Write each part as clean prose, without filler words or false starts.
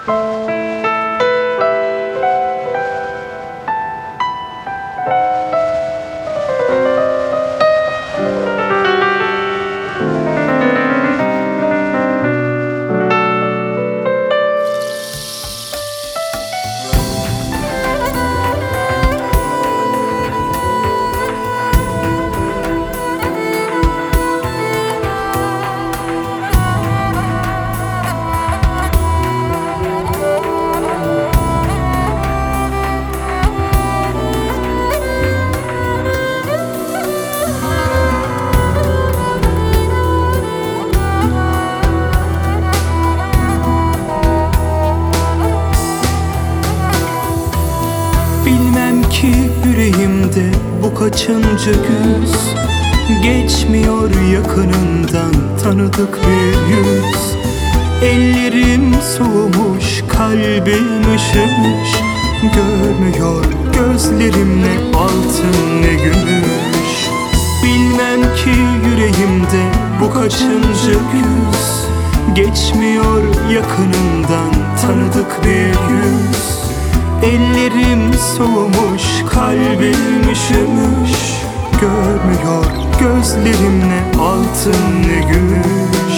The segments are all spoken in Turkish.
Bilmem ki yüreğimde bu kaçıncı güz, geçmiyor yakınından tanıdık bir yüz. Ellerim soğumuş, kalbim üşümüş, görmüyor gözlerimle altın ne gümüş. Bilmem ki yüreğimde bu kaçıncı güz, geçmiyor yakınından tanıdık bir yüz. Ellerim soğumuş, kalbim üşümüş, görmüyor gözlerimle altın ne gümüş.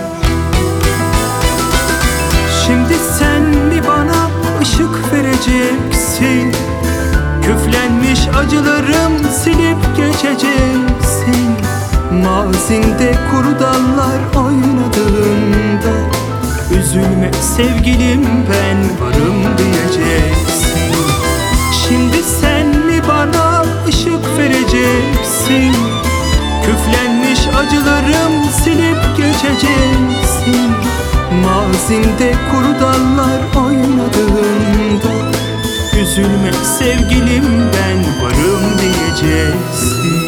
Şimdi sen mi bana ışık vereceksin? Küflenmiş acılarım silip geçeceksin. Mazinde kuru dallar oynadığında, üzülme sevgilim ben varım diyeceksin. Şimdi sen mi bana ışık vereceksin? Küflenmiş acılarım silip geçeceksin. Mazinde kuru dallar oynadığında, üzülme sevgilim ben varım diyeceksin.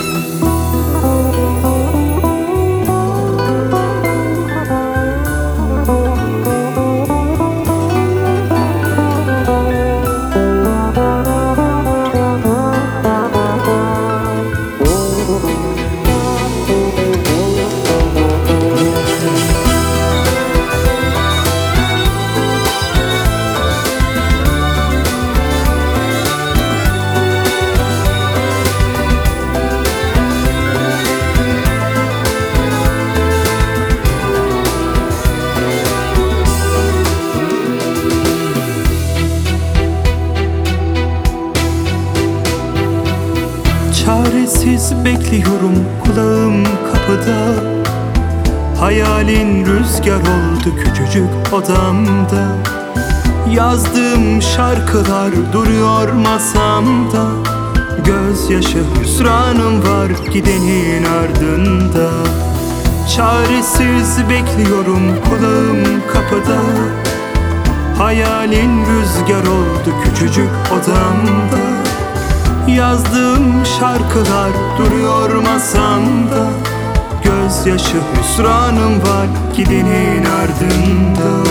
Çaresiz bekliyorum kulağım kapıda, hayalin rüzgar oldu küçücük odamda. Yazdığım şarkılar duruyor masamda, gözyaşı hüsranım var gidenin ardında. Çaresiz bekliyorum kulağım kapıda, hayalin rüzgar oldu küçücük odamda. Yazdığım şarkılar duruyor masamda, gözyaşı hüsranım var gidenin ardında.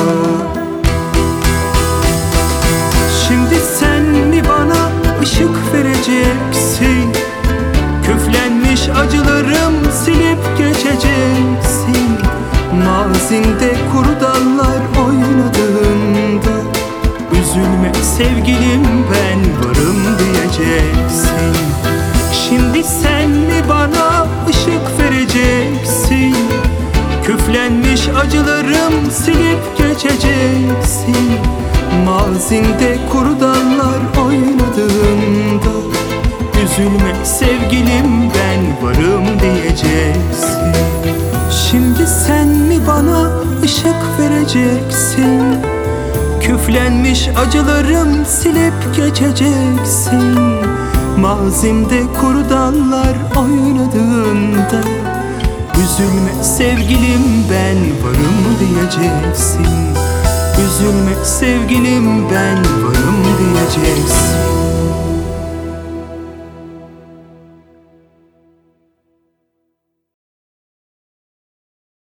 Şimdi sen mi bana ışık vereceksin? Küflenmiş acılarım silip geçeceksin. Mazinde kuru dallar oynadığında, üzülme sevgilim ben varım diyeceksin. Şimdi sen mi bana ışık vereceksin? Küflenmiş acılarım silip geçeceksin. Mazinde kuru dallar oynadığında, üzülme sevgilim ben varım diyeceksin. Şimdi sen mi bana ışık vereceksin? Küflenmiş acılarım silip geçeceksin. Mazimde kuru dallar oynadığında, üzülme sevgilim ben varım diyeceksin. Üzülme sevgilim ben varım diyeceksin.